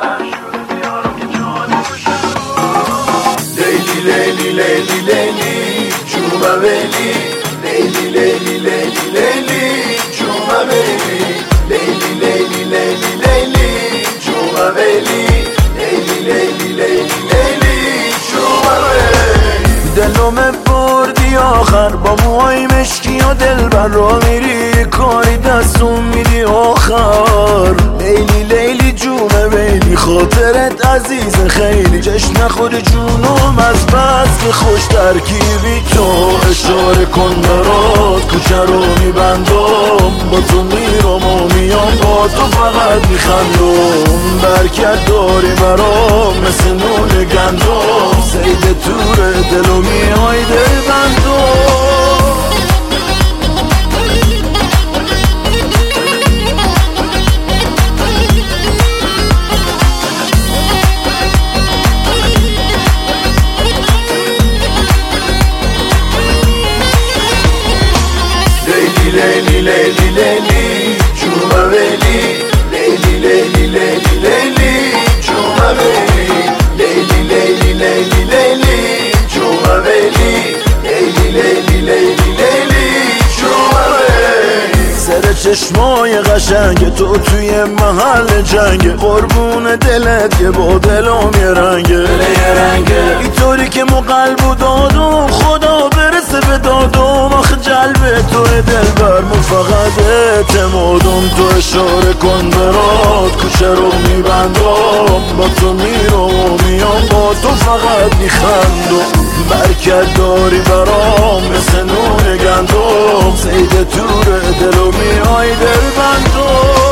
لیلی لیلی لیلی لیلی جوما ویلی، لیلی لیلی لیلی لیلی جوما ویلی، لیلی لیلی لیلی لیلی جوما ویلی، لیلی لیلی لیلی لیلی جوما ویلی. دلم بردی آخر با موهای مشکی و دلبر را میری کاری دستون میدی آخر. لیلی لیلی جومه ویلی خاطرت عزیز خیلی، جشن خود جونم از بس که خوش ترکیبی تو. اشاره کن برات کوچه رو میبندم، با تو میرم و میام با تو فقط میخندم. برکت داری برام مثل نون گندم، سید تور دلو میای دل بندم. لیلی لیلی لیلی جوما ویلی، لیلی لیلی لیلی لیلی جوما ویلی، لیلی لیلی لیلی لیلی جوما ویلی، لیلی لیلی لیلی لیلی جوما ویلی. سر چشمای قشنگ تو توی محل جنگ، قربون دلت که با دلم یه رنگه، اینطوری که مو قلب و دادم خدا برسه به دادم. آخه جلب تو دلبر مو فقط اعتمادم. تو اشاره کن برات کوچه رو میبندم، با تو میرم و میام با تو فقط میخندم. برکت داری برام مثل نون گندم، سید تور دلو میای دل بندم.